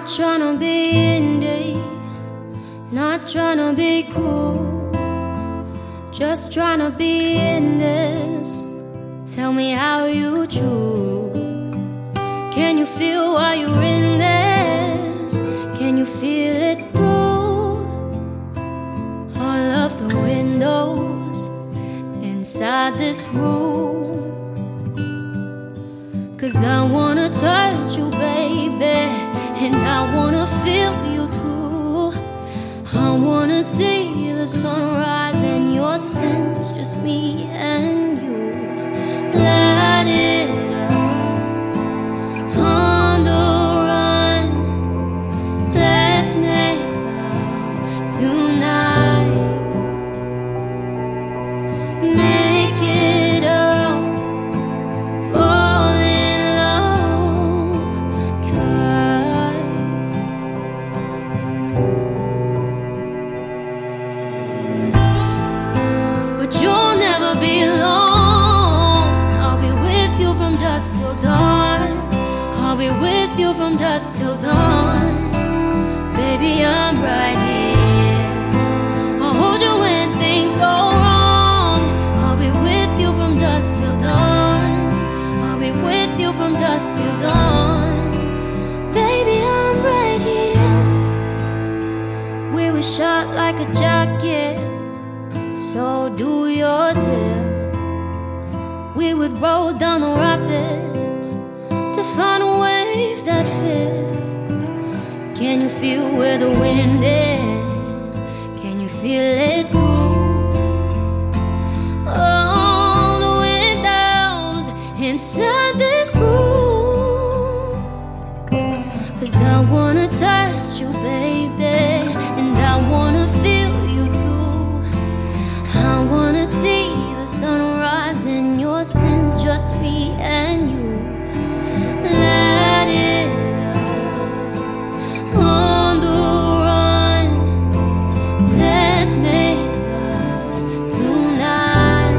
Not tryna be indie, not tryna be cool, just tryna be in this. Tell me how you choose. Can you feel why you're in this? Can you feel it through all of the windows inside this room? 'Cause I wanna touch you, baby, and I wanna feel you too. I wanna see the sunrise and your sins, just me and you. Light it up on the run. Let's make love tonight. Make it up, fall in love, try. But you'll never be alone. I'll be with you from dusk till dawn. I'll be with you from dusk till dawn. Baby, I'm right here. I'll hold you when things go wrong. I'll be with you from dusk till dawn. I'll be with you from dusk till dawn. Baby, I'm right here. We were shot like a jacket, so do yourself. We would roll down the rapids to find a wave that fits. Can you feel where the wind is? Can you feel it move? All the windows inside this room. 'Cause I wanna touch you, baby, and I wanna feel you too. I wanna see the sunrise and your sins, just me and you. Light it up on the run. Let's make love tonight.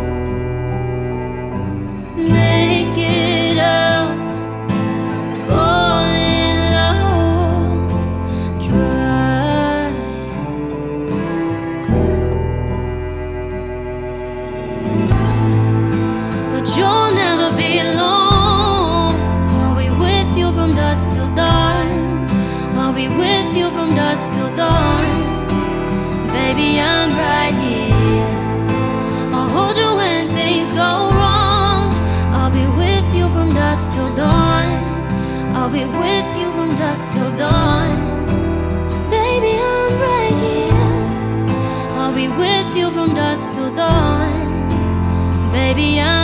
Make it up, fall in love, try. But you'll never be alone. I'll be with you from dusk till dawn. I'll be with you from dusk till dawn. Baby, I'm right here. I'll hold you when things go wrong. I'll be with you from dusk till dawn. I'll be with you from dusk till dawn. Baby, I'm right here. I'll be with you from dusk till dawn. Baby, I'm